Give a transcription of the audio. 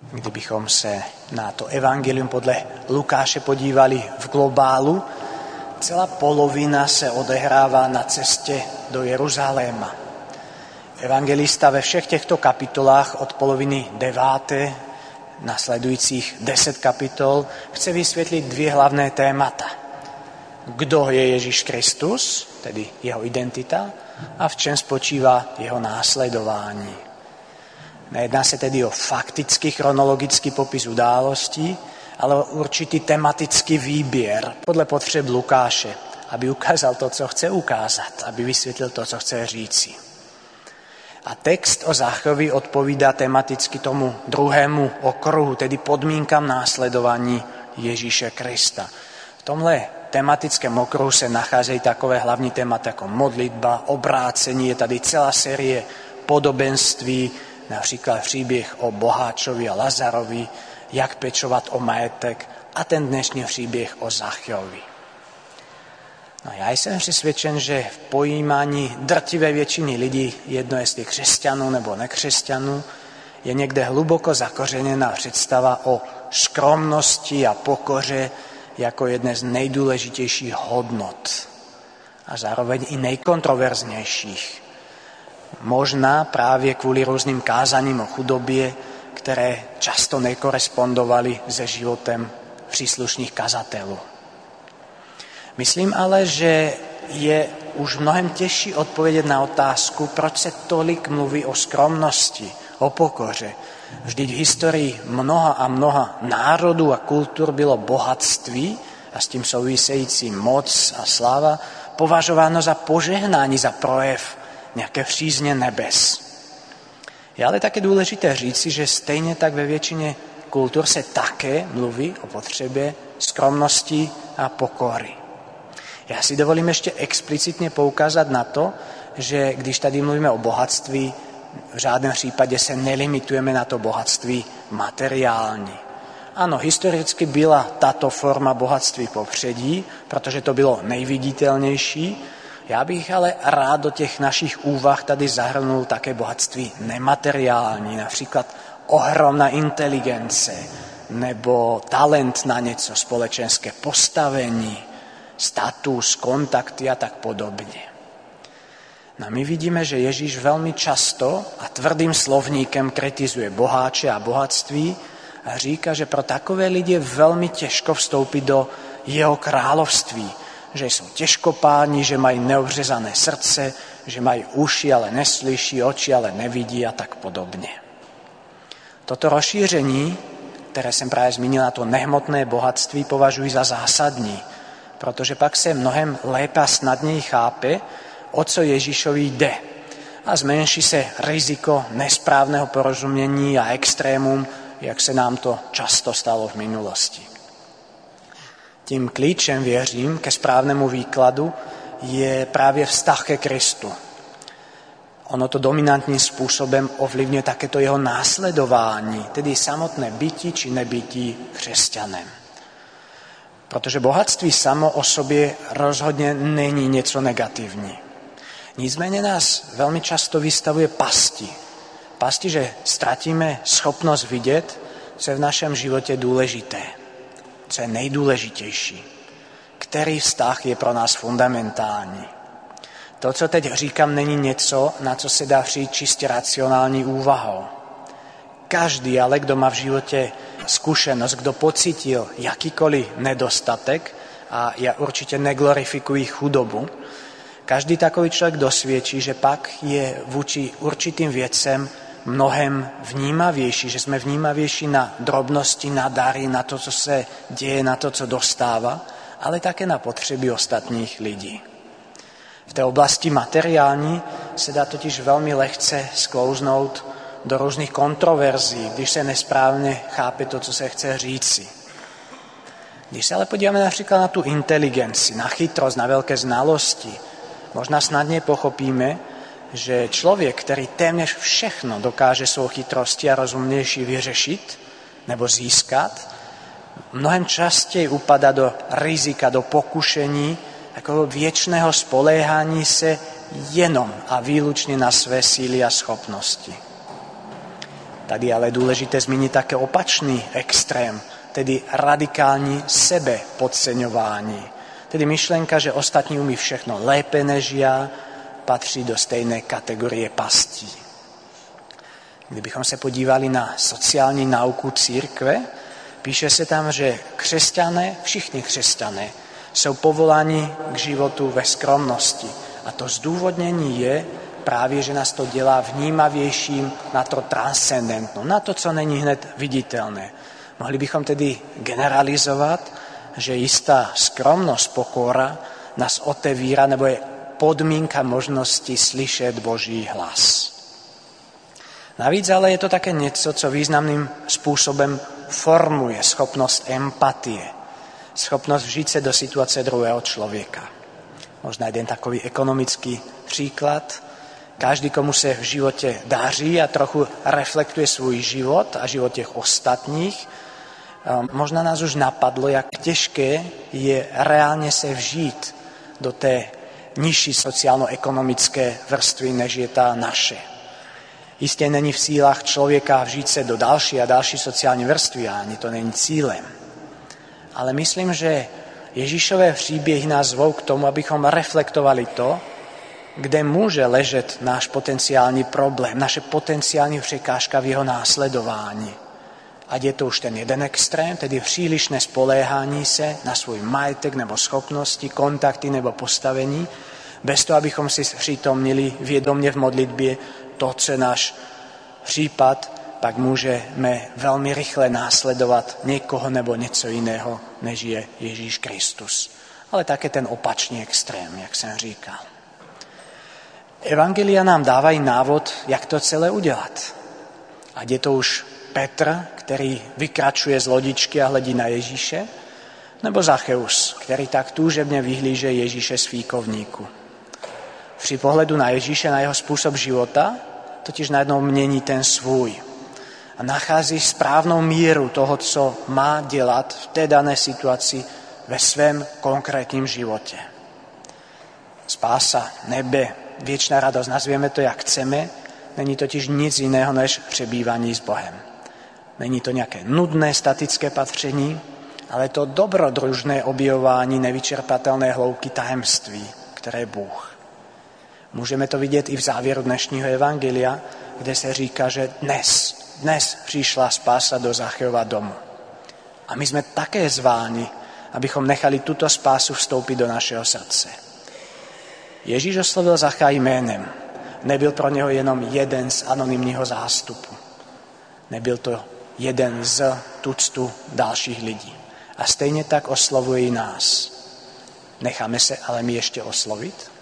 Kdybychom se na to evangelium podle Lukáše podívali v globálu, celá polovina se odehrává na cestě do Jeruzaléma. Evangelista ve všech těchto kapitolách od poloviny 9. nasledujících 10 kapitol chce vysvětlit 2 hlavné témata. Kdo je Ježíš Kristus, tedy jeho identita, a v čem spočívá jeho následování. Nejedná se tedy o faktický chronologický popis událostí, ale o určitý tematický výběr podle potřeb Lukáše, aby ukázal to, co chce ukázat, aby vysvětlil to, co chce říci. A text o Zacchajovi odpovídá tematicky tomu druhému okruhu, tedy podmínkám následování Ježíše Krista. V tomhle tematickém okruhu se nacházejí takové hlavní témata jako modlitba, obrácení, je tady celá série podobenství, například příběh o boháčovi a Lazarovi, jak pečovat o majetek a ten dnešní příběh o Zacchajovi. No, já jsem přesvědčen, že v pojímání drtivé většiny lidí, jedno jestli křesťanů nebo nekřesťanů, je někde hluboko zakořeněná představa o skromnosti a pokoře jako jedné z nejdůležitějších hodnot a zároveň i nejkontroverznějších. Možná právě kvůli různým kázaním o chudobě, které často nekorespondovaly se životem příslušných kazatelů. Myslím ale, že je už mnohem těžší odpovědět na otázku, proč se tolik mluví o skromnosti, o pokoře. Vždyť v historii mnoha a mnoha národů a kultur bylo bohatství a s tím související moc a sláva považováno za požehnání, za projev nějaké přízně nebes. Je ale také důležité říci, že stejně tak ve většině kultur se také mluví o potřebě skromnosti a pokory. Já si dovolím ještě explicitně poukázat na to, že když tady mluvíme o bohatství, v žádném případě se nelimitujeme na to bohatství materiální. Ano, historicky byla tato forma bohatství popředí, protože to bylo nejviditelnější. Já bych ale rád do těch našich úvah tady zahrnul také bohatství nemateriální, například ohromná inteligence nebo talent na něco, společenské postavení, status, kontakty a tak podobně. No my vidíme, že Ježíš velmi často a tvrdým slovníkem kritizuje boháče a bohatství a říká, že pro takové lidi je velmi těžko vstoupit do jeho království, že jsou těžkopádní, že mají neobřezané srdce, že mají uši, ale neslyší, oči, ale nevidí a tak podobně. Toto rozšíření, které jsem právě zmínil na to nehmotné bohatství, považuji za zásadní, protože pak se mnohem lépe a snadněji chápe, o co Ježíšovi jde. A zmenší se riziko nesprávného porozumění a extrémum, jak se nám to často stalo v minulosti. Tím klíčem, věřím, ke správnému výkladu je právě vztah ke Kristu. Ono to dominantním způsobem ovlivňuje také to jeho následování, tedy samotné bytí či nebytí křesťanem. Protože bohatství samo o sobě rozhodně není něco negativní. Nicméně nás velmi často vystavuje pasti. Pasti, že ztratíme schopnost vidět, co je v našem životě důležité, co je nejdůležitější, který vztah je pro nás fundamentální. To, co teď říkám, není něco, na co se dá přijít čistě racionální úvahou. Každý ale, kdo má v životě zkušenost, kdo pocítil jakýkoliv nedostatek, a já určitě neglorifikuji chudobu, každý takový člověk dosvědčí, že pak je vůči určitým věcem mnohem vnímavější, že jsme vnímavější na drobnosti, na dary, na to, co se děje, na to, co dostává, ale také na potřeby ostatních lidí. V té oblasti materiální se dá totiž velmi lehce sklouznout do různých kontroverzí, když se nesprávně chápe to, co se chce říci. Když se ale podíváme například na tu inteligenci, na chytrost, na velké znalosti, možná snadně pochopíme, že člověk, který téměř všechno dokáže svou chytrostí a rozumnější vyřešit nebo získat, mnohem častěji upadá do rizika, do pokušení, takového věčného spoléhání se jenom a výlučně na své síly a schopnosti. Tady je ale důležité zmínit také opačný extrém, tedy radikální sebepodceňování. Tedy myšlenka, že ostatní umí všechno lépe než já, patří do stejné kategorie pastí. Kdybychom se podívali na sociální nauku církve, píše se tam, že křesťané, všichni křesťané, jsou povoláni k životu ve skromnosti. A to zdůvodnění je právě, že nás to dělá vnímavějším na to transcendentno, na to, co není hned viditelné. Mohli bychom tedy generalizovat, že jistá skromnost, pokora nás otevírá nebo je podmínka možnosti slyšet Boží hlas. Navíc ale je to také něco, co významným způsobem formuje schopnost empatie, schopnost vžít se do situace druhého člověka. Možná jeden takový ekonomický příklad. Každý, komu se v životě daří a trochu reflektuje svůj život a život těch ostatních, možná nás už napadlo, jak těžké je reálně se vžít do té nižší sociálno-ekonomické vrstvy, než je ta naše. Jistě není v sílách člověka vžít se do další a další sociální vrstvy, a ani to není cílem. Ale myslím, že Ježíšové příběhy nás zvou k tomu, abychom reflektovali to, kde může ležet náš potenciální problém, naše potenciální překážka v jeho následování. Ať je to už ten jeden extrém, tedy přílišné spoléhání se na svůj majetek nebo schopnosti, kontakty nebo postavení, bez toho, abychom si přitomnili vědomě v modlitbě to, co je náš případ, pak můžeme velmi rychle následovat někoho nebo něco jiného, než je Ježíš Kristus. Ale také ten opačný extrém, jak jsem říkal. Evangelia nám dávají návod, jak to celé udělat. Ať je to už Petr, který vykračuje z lodičky a hledí na Ježíše, nebo Zacheus, který tak túžebně vyhlíže Ježíše z fíkovníku. Při pohledu na Ježíše, na jeho způsob života, totiž najednou mění ten svůj a nachází správnou míru toho, co má dělat v té dané situaci ve svém konkrétním životě. Spása, nebe, věčná radost, nazvěme to, jak chceme, není totiž nic jiného než přebývání s Bohem. Není to nějaké nudné, statické patření, ale to dobrodružné objevování nevyčerpatelné hloubky tajemství, které je Bůh. Můžeme to vidět i v závěru dnešního evangelia, kde se říká, že dnes přišla spása do Zacheova domu. A my jsme také zváni, abychom nechali tuto spásu vstoupit do našeho srdce. Ježíš oslovil Zacha jménem. Nebyl pro něho jenom jeden z anonymního zástupu. Nebyl to jeden z tuctu dalších lidí. A stejně tak oslovuje i nás. Necháme se ale my ještě oslovit?